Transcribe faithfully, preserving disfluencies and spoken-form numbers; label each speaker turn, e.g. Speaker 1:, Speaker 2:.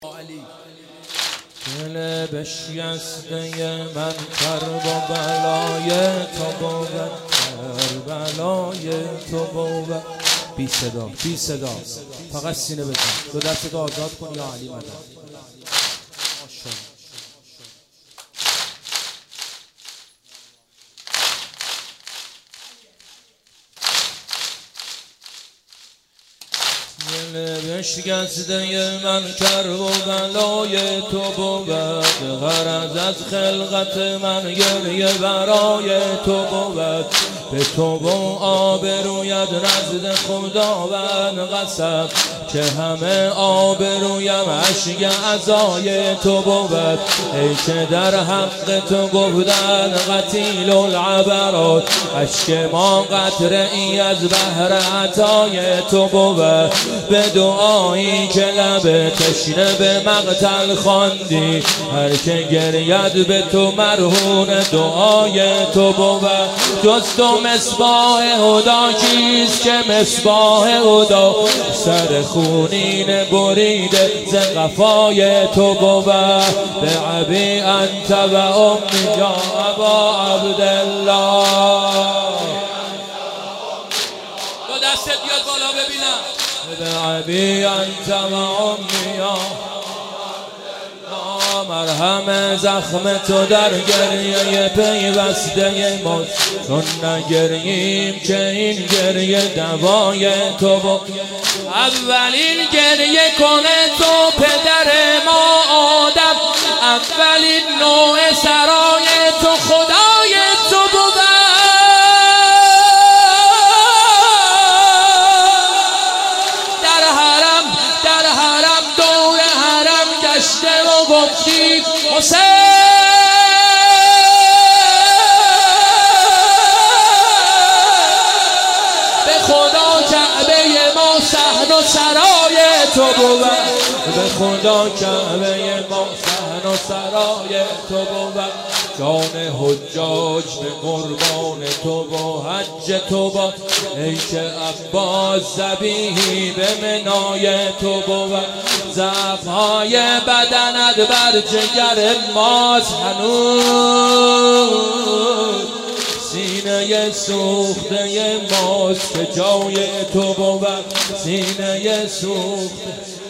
Speaker 1: علی دل بشکسته من کرب و بلای تو بود، کربلای تو بود. بی صدا بی صدا فقط سینه بزن، دو دستت آزاد کن یا علی مدد. دل بشکسته من کرب و بلای تو بود، غرض از خلقت من گریه برای تو بود. به تو و آبرویت نزد خداوند قسم که همه آبرویم اشک عزای تو بود. ای که در حق تو گفتن قتیل العبرات، اشک ما قطره ای از بحر عطای تو بود. به دعایی که لب تشنه به مقتل خواندی، هر که گرید به تو مرهون دعای تو بود. جز تو مصباح هدا کیست که مصباح هدا، سر خونین بریده ز قفای تو بود. به ابی انت و امی یا ابا عبدالله. با دستت بیاد بالا ببینم. به ابی انت و امی یا مرهم زخم تو در گریه پیوسته ماست، چون نگریم که این گریه دوای تو بود. اولین گریه کنه تو پدر ما آدم، اولین نوع سرای تو خدای تو بود. در حرم در حرم دور حرم گشته و گفتی حسین به خدا کعبه ما صحن و سرای تو بود. به خدا کعبه ما صحن و سرای تو بود. جان حجاج به قربان تو و حج تو بود. ای که عباس ذبیحی به منای تو بود. ضعف‌های بدنت بر جگر ماست هنوز، سینه سوخته ماست که جای تو بود. سینه سوخته